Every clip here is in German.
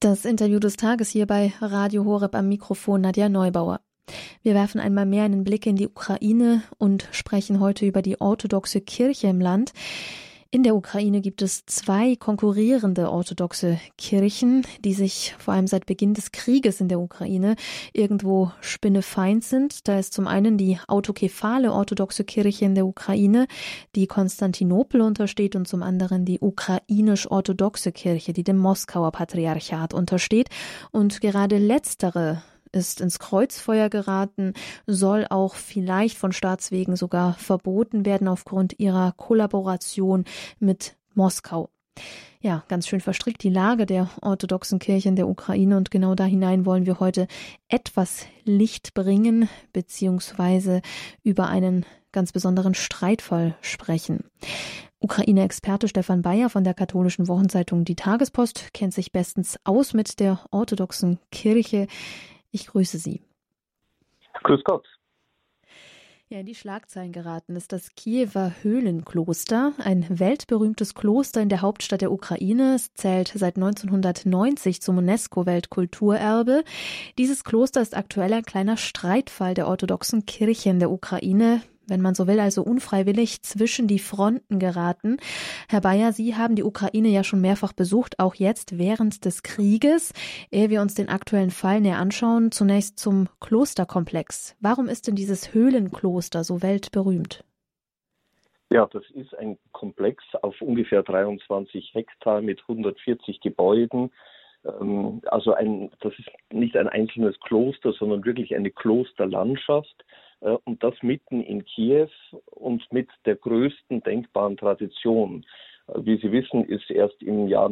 Das Interview des Tages hier bei Radio Horeb, am Mikrofon Nadja Neubauer. Wir werfen einmal mehr einen Blick in die Ukraine und sprechen heute über die orthodoxe Kirche im Land. In der Ukraine gibt es zwei konkurrierende orthodoxe Kirchen, die sich vor allem seit Beginn des Krieges in der Ukraine irgendwo spinnefeind sind. Da ist zum einen die autokephale orthodoxe Kirche in der Ukraine, die Konstantinopel untersteht, und zum anderen die ukrainisch-orthodoxe Kirche, die dem Moskauer Patriarchat untersteht. Und gerade letztere ist ins Kreuzfeuer geraten, soll auch vielleicht von Staatswegen sogar verboten werden aufgrund ihrer Kollaboration mit Moskau. Ja, ganz schön verstrickt die Lage der orthodoxen Kirche in der Ukraine, und genau da hinein wollen wir heute etwas Licht bringen, beziehungsweise über einen ganz besonderen Streitfall sprechen. Ukraine-Experte Stefan Bayer von der katholischen Wochenzeitung Die Tagespost kennt sich bestens aus mit der orthodoxen Kirche. Ich grüße Sie. Grüß Gott. Ja, in die Schlagzeilen geraten ist das Kiewer Höhlenkloster, ein weltberühmtes Kloster in der Hauptstadt der Ukraine. Es zählt seit 1990 zum UNESCO-Weltkulturerbe. Dieses Kloster ist aktuell ein kleiner Streitfall der orthodoxen Kirche in der Ukraine, wenn man so will, also unfreiwillig zwischen die Fronten geraten. Herr Bayer, Sie haben die Ukraine ja schon mehrfach besucht, auch jetzt während des Krieges. Ehe wir uns den aktuellen Fall näher anschauen, zunächst zum Klosterkomplex. Warum ist denn dieses Höhlenkloster so weltberühmt? Ja, das ist ein Komplex auf ungefähr 23 Hektar mit 140 Gebäuden. Das ist nicht ein einzelnes Kloster, sondern wirklich eine Klosterlandschaft. Und das mitten in Kiew und mit der größten denkbaren Tradition. Wie Sie wissen, ist erst im Jahr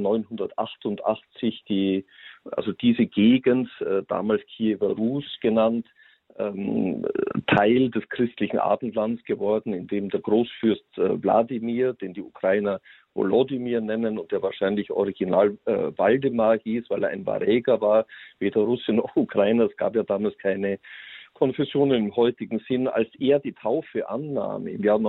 988 diese Gegend, damals Kiewer Rus genannt, Teil des christlichen Abendlands geworden, in dem der Großfürst Wladimir, den die Ukrainer Volodymyr nennen und der wahrscheinlich original Waldemar hieß, weil er ein Varäger war, weder Russe noch Ukrainer. Es gab ja damals keine Konfessionen im heutigen Sinn. Als er die Taufe annahm, im Jahr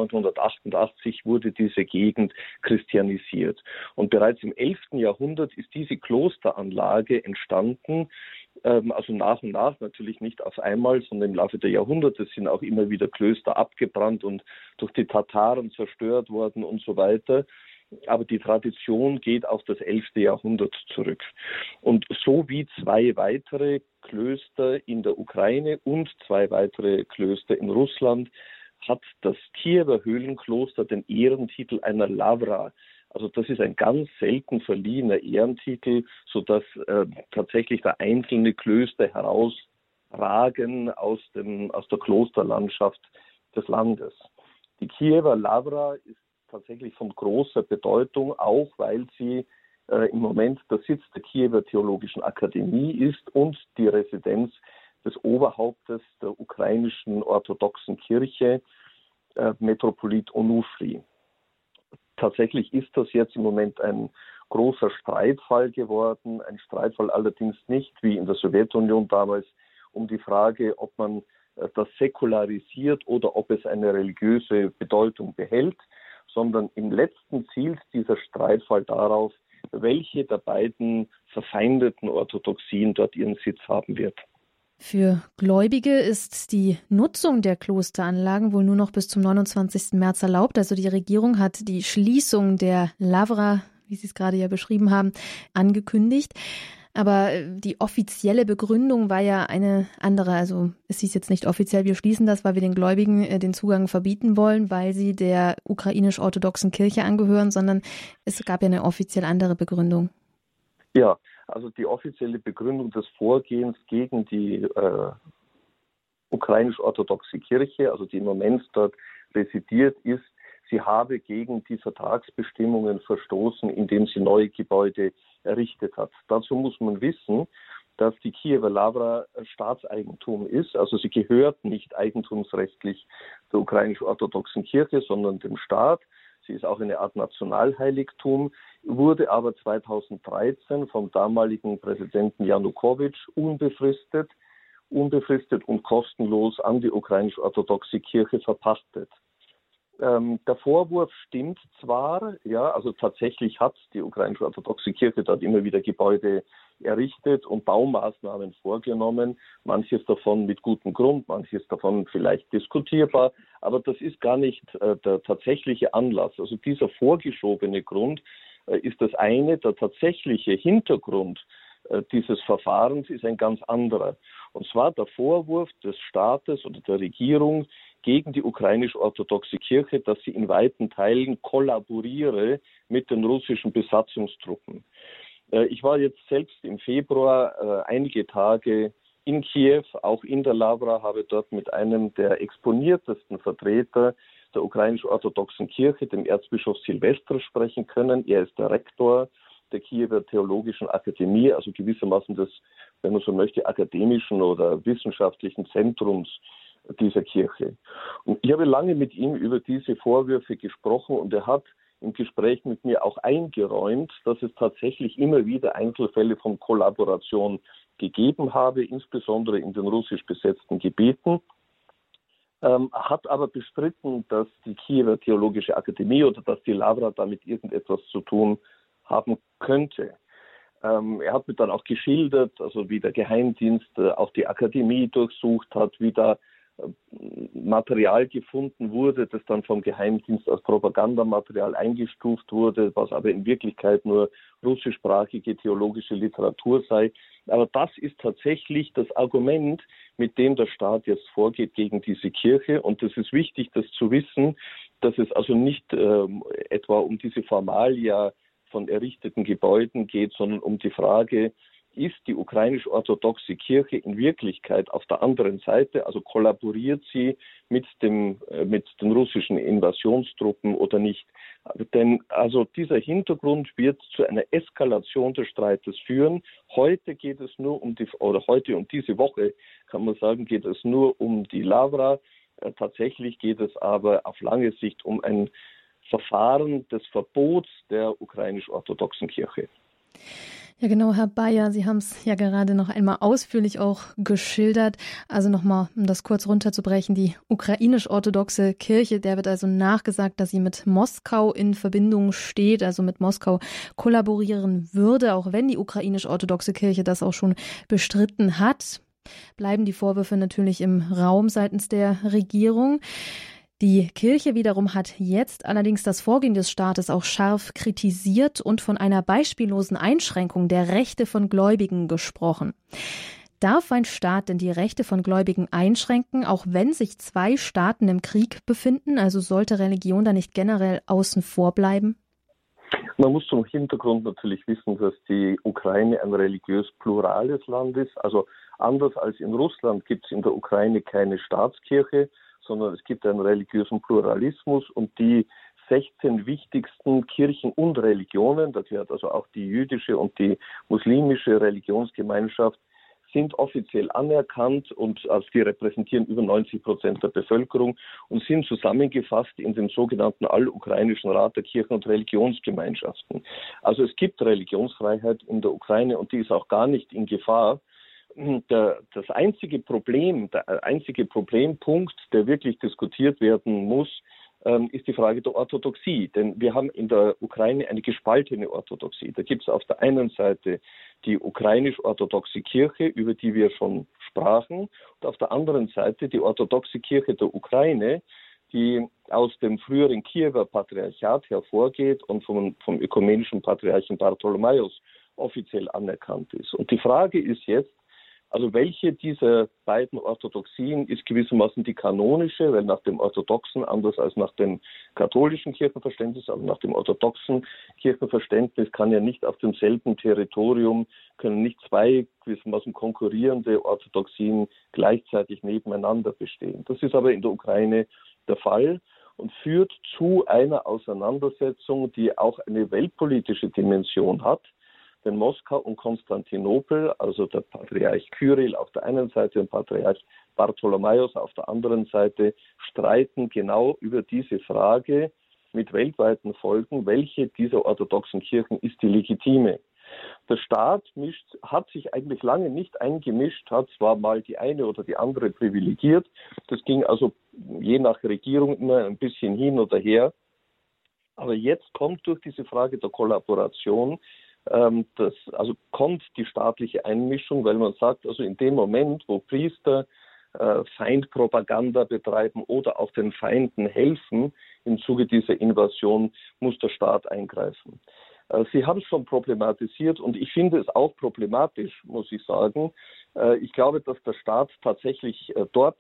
988, wurde diese Gegend christianisiert. Und bereits im 11. Jahrhundert ist diese Klosteranlage entstanden, also nach und nach, natürlich nicht auf einmal, sondern im Laufe der Jahrhunderte sind auch immer wieder Klöster abgebrannt und durch die Tataren zerstört worden und so weiter. Aber die Tradition geht auf das 11. Jahrhundert zurück. Und so wie zwei weitere Klöster in der Ukraine und zwei weitere Klöster in Russland hat das Kiewer Höhlenkloster den Ehrentitel einer Lavra. Also das ist ein ganz selten verliehener Ehrentitel, sodass tatsächlich da einzelne Klöster herausragen aus der Klosterlandschaft des Landes. Die Kiewer Lavra ist tatsächlich von großer Bedeutung, auch weil sie im Moment der Sitz der Kiewer Theologischen Akademie ist und die Residenz des Oberhauptes der ukrainischen orthodoxen Kirche, Metropolit Onufri. Tatsächlich ist das jetzt im Moment ein großer Streitfall geworden, ein Streitfall allerdings nicht wie in der Sowjetunion damals um die Frage, ob man das säkularisiert oder ob es eine religiöse Bedeutung behält, sondern im letzten zielt dieser Streitfall darauf, welche der beiden verfeindeten Orthodoxien dort ihren Sitz haben wird. Für Gläubige ist die Nutzung der Klosteranlagen wohl nur noch bis zum 29. März erlaubt. Also die Regierung hat die Schließung der Lavra, wie Sie es gerade ja beschrieben haben, angekündigt. Aber die offizielle Begründung war ja eine andere. Also es hieß jetzt nicht offiziell, wir schließen das, weil wir den Gläubigen den Zugang verbieten wollen, weil sie der ukrainisch-orthodoxen Kirche angehören, sondern es gab ja eine offiziell andere Begründung. Ja, also die offizielle Begründung des Vorgehens gegen die ukrainisch-orthodoxe Kirche, also die im Moment dort residiert, ist, sie habe gegen die Vertragsbestimmungen verstoßen, indem sie neue Gebäude errichtet hat. Dazu muss man wissen, dass die Kiewer Lavra Staatseigentum ist, also sie gehört nicht eigentumsrechtlich der ukrainisch-orthodoxen Kirche, sondern dem Staat. Sie ist auch eine Art Nationalheiligtum, wurde aber 2013 vom damaligen Präsidenten Janukowitsch unbefristet und kostenlos an die ukrainisch-orthodoxe Kirche verpachtet. Der Vorwurf stimmt zwar, ja, also tatsächlich hat die ukrainische orthodoxe Kirche dort immer wieder Gebäude errichtet und Baumaßnahmen vorgenommen, manches davon mit gutem Grund, manches davon vielleicht diskutierbar, aber das ist gar nicht der tatsächliche Anlass. Also dieser vorgeschobene Grund ist das eine, der tatsächliche Hintergrund dieses Verfahrens ist ein ganz anderer. Und zwar der Vorwurf des Staates oder der Regierung gegen die ukrainisch-orthodoxe Kirche, dass sie in weiten Teilen kollaboriere mit den russischen Besatzungstruppen. Ich war jetzt selbst im Februar einige Tage in Kiew, auch in der Lavra, habe dort mit einem der exponiertesten Vertreter der ukrainisch-orthodoxen Kirche, dem Erzbischof Silvester, sprechen können. Er ist der Rektor der Kiewer Theologischen Akademie, also gewissermaßen des, wenn man so möchte, akademischen oder wissenschaftlichen Zentrums dieser Kirche. Und ich habe lange mit ihm über diese Vorwürfe gesprochen und er hat im Gespräch mit mir auch eingeräumt, dass es tatsächlich immer wieder Einzelfälle von Kollaboration gegeben habe, insbesondere in den russisch besetzten Gebieten. Hat aber bestritten, dass die Kiewer Theologische Akademie oder dass die Lavra damit irgendetwas zu tun haben könnte. Er hat mir dann auch geschildert, also wie der Geheimdienst auch die Akademie durchsucht hat, wie da Material gefunden wurde, das dann vom Geheimdienst als Propagandamaterial eingestuft wurde, was aber in Wirklichkeit nur russischsprachige theologische Literatur sei. Aber das ist tatsächlich das Argument, mit dem der Staat jetzt vorgeht gegen diese Kirche. Und es ist wichtig, das zu wissen, dass es also nicht etwa um diese Formalia von errichteten Gebäuden geht, sondern um die Frage, ist die ukrainisch-orthodoxe Kirche in Wirklichkeit auf der anderen Seite, also kollaboriert sie mit den russischen Invasionstruppen oder nicht? Denn also dieser Hintergrund wird zu einer Eskalation des Streites führen. Heute geht es nur heute und diese Woche, kann man sagen, geht es nur um die Lavra. Tatsächlich geht es aber auf lange Sicht um ein Verfahren des Verbots der ukrainisch-orthodoxen Kirche. Ja, genau, Herr Bayer, Sie haben es ja gerade noch einmal ausführlich auch geschildert. Also nochmal, um das kurz runterzubrechen, die ukrainisch-orthodoxe Kirche, der wird also nachgesagt, dass sie mit Moskau in Verbindung steht, also mit Moskau kollaborieren würde, auch wenn die ukrainisch-orthodoxe Kirche das auch schon bestritten hat. Bleiben die Vorwürfe natürlich im Raum seitens der Regierung. Die Kirche wiederum hat jetzt allerdings das Vorgehen des Staates auch scharf kritisiert und von einer beispiellosen Einschränkung der Rechte von Gläubigen gesprochen. Darf ein Staat denn die Rechte von Gläubigen einschränken, auch wenn sich zwei Staaten im Krieg befinden? Also sollte Religion da nicht generell außen vor bleiben? Man muss zum Hintergrund natürlich wissen, dass die Ukraine ein religiös plurales Land ist. Also anders als in Russland gibt es in der Ukraine keine Staatskirche, sondern es gibt einen religiösen Pluralismus und die 16 wichtigsten Kirchen und Religionen, da gehört also auch die jüdische und die muslimische Religionsgemeinschaft, sind offiziell anerkannt und also die repräsentieren über 90% der Bevölkerung und sind zusammengefasst in dem sogenannten Allukrainischen Rat der Kirchen- und Religionsgemeinschaften. Also es gibt Religionsfreiheit in der Ukraine und die ist auch gar nicht in Gefahr. Der einzige Problempunkt, der wirklich diskutiert werden muss, ist die Frage der Orthodoxie. Denn wir haben in der Ukraine eine gespaltene Orthodoxie. Da gibt es auf der einen Seite die ukrainisch-orthodoxe Kirche, über die wir schon sprachen, und auf der anderen Seite die orthodoxe Kirche der Ukraine, die aus dem früheren Kiewer Patriarchat hervorgeht und vom ökumenischen Patriarchen Bartholomäus offiziell anerkannt ist. Und die Frage ist jetzt, also welche dieser beiden Orthodoxien ist gewissermaßen die kanonische, weil nach dem orthodoxen, anders als nach dem katholischen Kirchenverständnis, aber nach dem orthodoxen Kirchenverständnis kann ja nicht auf demselben Territorium, können nicht zwei gewissermaßen konkurrierende Orthodoxien gleichzeitig nebeneinander bestehen. Das ist aber in der Ukraine der Fall und führt zu einer Auseinandersetzung, die auch eine weltpolitische Dimension hat. Denn Moskau und Konstantinopel, also der Patriarch Kyrill auf der einen Seite und Patriarch Bartholomäus auf der anderen Seite, streiten genau über diese Frage mit weltweiten Folgen, welche dieser orthodoxen Kirchen ist die legitime. Der Staat hat sich eigentlich lange nicht eingemischt, hat zwar mal die eine oder die andere privilegiert. Das ging also je nach Regierung immer ein bisschen hin oder her. Aber jetzt kommt durch diese Frage der Kollaboration, kommt die staatliche Einmischung, weil man sagt, also in dem Moment, wo Priester Feindpropaganda betreiben oder auch den Feinden helfen im Zuge dieser Invasion, muss der Staat eingreifen. Sie haben es schon problematisiert und ich finde es auch problematisch, muss ich sagen. Ich glaube, dass der Staat tatsächlich dort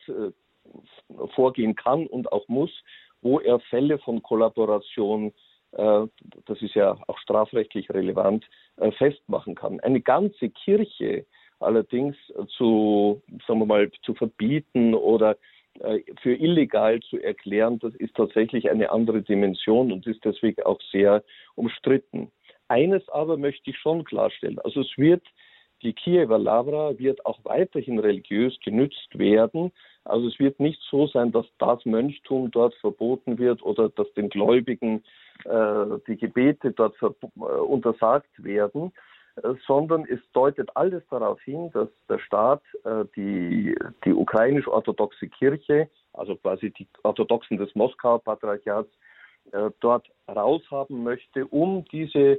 vorgehen kann und auch muss, wo er Fälle von Kollaboration, das ist ja auch strafrechtlich relevant, festmachen kann. Eine ganze Kirche allerdings zu verbieten oder für illegal zu erklären, das ist tatsächlich eine andere Dimension und ist deswegen auch sehr umstritten. Eines aber möchte ich schon klarstellen. Also die Kiewer Lavra wird auch weiterhin religiös genützt werden. Also es wird nicht so sein, dass das Mönchtum dort verboten wird oder dass den Gläubigen die Gebete dort untersagt werden, sondern es deutet alles darauf hin, dass der Staat die ukrainisch-orthodoxe Kirche, also quasi die Orthodoxen des Moskauer Patriarchats, dort raushaben möchte, um diese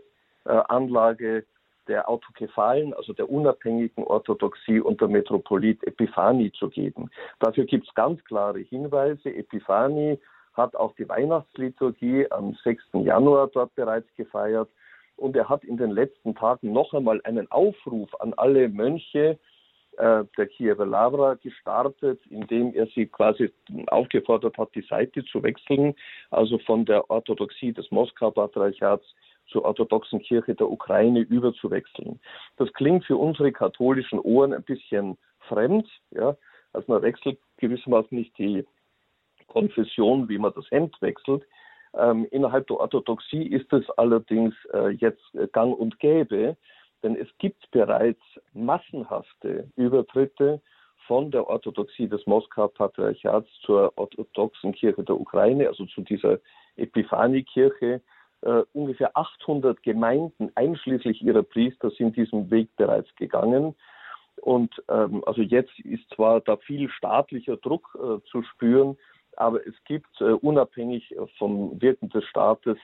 Anlage der autokephalen, also der unabhängigen Orthodoxie unter Metropolit Epiphani zu geben. Dafür gibt es ganz klare Hinweise. Epiphani hat auch die Weihnachtsliturgie am 6. Januar dort bereits gefeiert. Und er hat in den letzten Tagen noch einmal einen Aufruf an alle Mönche der Kiewer Lavra gestartet, indem er sie quasi aufgefordert hat, die Seite zu wechseln, also von der Orthodoxie des Moskauer Patriarchats zur orthodoxen Kirche der Ukraine überzuwechseln. Das klingt für unsere katholischen Ohren ein bisschen fremd, ja, also man wechselt gewissermaßen nicht die Konfession, wie man das Hemd wechselt. Innerhalb der Orthodoxie ist es allerdings jetzt gang und gäbe, denn es gibt bereits massenhafte Übertritte von der Orthodoxie des Moskauer Patriarchats zur orthodoxen Kirche der Ukraine, also zu dieser Epiphanie-Kirche. Ungefähr 800 Gemeinden, einschließlich ihrer Priester, sind diesen Weg bereits gegangen. Und also jetzt ist zwar da viel staatlicher Druck zu spüren, aber es gibt unabhängig vom Wirken des Staates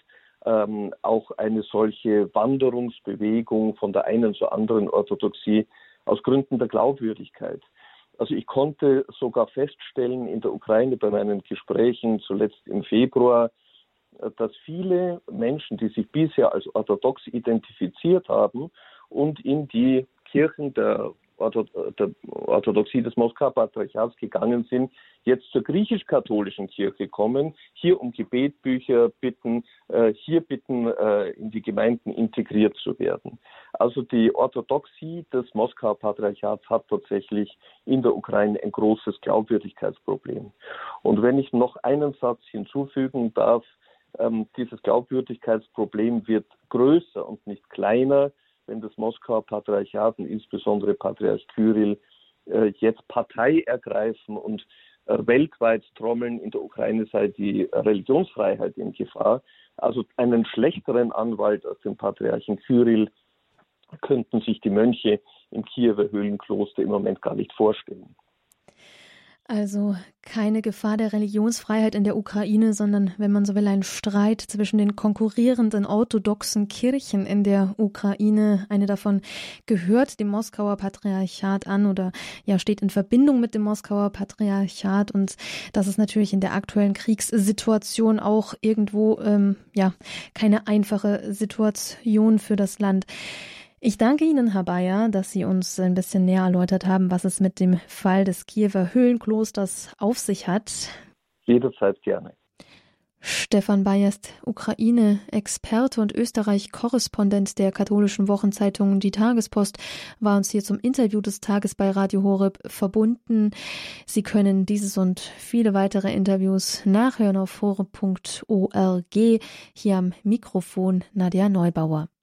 auch eine solche Wanderungsbewegung von der einen zur anderen Orthodoxie aus Gründen der Glaubwürdigkeit. Also ich konnte sogar feststellen in der Ukraine bei meinen Gesprächen zuletzt im Februar, dass viele Menschen, die sich bisher als orthodox identifiziert haben und in die Kirchen der Orthodoxie des Moskauer Patriarchats gegangen sind, jetzt zur griechisch-katholischen Kirche kommen, hier um Gebetbücher bitten, in die Gemeinden integriert zu werden. Also die Orthodoxie des Moskauer Patriarchats hat tatsächlich in der Ukraine ein großes Glaubwürdigkeitsproblem. Und wenn ich noch einen Satz hinzufügen darf, dieses Glaubwürdigkeitsproblem wird größer und nicht kleiner, wenn das Moskauer Patriarchat und insbesondere Patriarch Kyrill jetzt Partei ergreifen und weltweit trommeln. In der Ukraine sei die Religionsfreiheit in Gefahr. Also einen schlechteren Anwalt als den Patriarchen Kyrill könnten sich die Mönche im Kiewer Höhlenkloster im Moment gar nicht vorstellen. Also keine Gefahr der Religionsfreiheit in der Ukraine, sondern, wenn man so will, ein Streit zwischen den konkurrierenden orthodoxen Kirchen in der Ukraine. Eine davon gehört dem Moskauer Patriarchat an oder ja steht in Verbindung mit dem Moskauer Patriarchat. Und das ist natürlich in der aktuellen Kriegssituation auch irgendwo keine einfache Situation für das Land. Ich danke Ihnen, Herr Bayer, dass Sie uns ein bisschen näher erläutert haben, was es mit dem Fall des Kiewer Höhlenklosters auf sich hat. Jederzeit gerne. Stefan Bayer ist Ukraine-Experte und Österreich-Korrespondent der katholischen Wochenzeitung Die Tagespost, war uns hier zum Interview des Tages bei Radio Horeb verbunden. Sie können dieses und viele weitere Interviews nachhören auf horeb.org. Hier am Mikrofon Nadja Neubauer.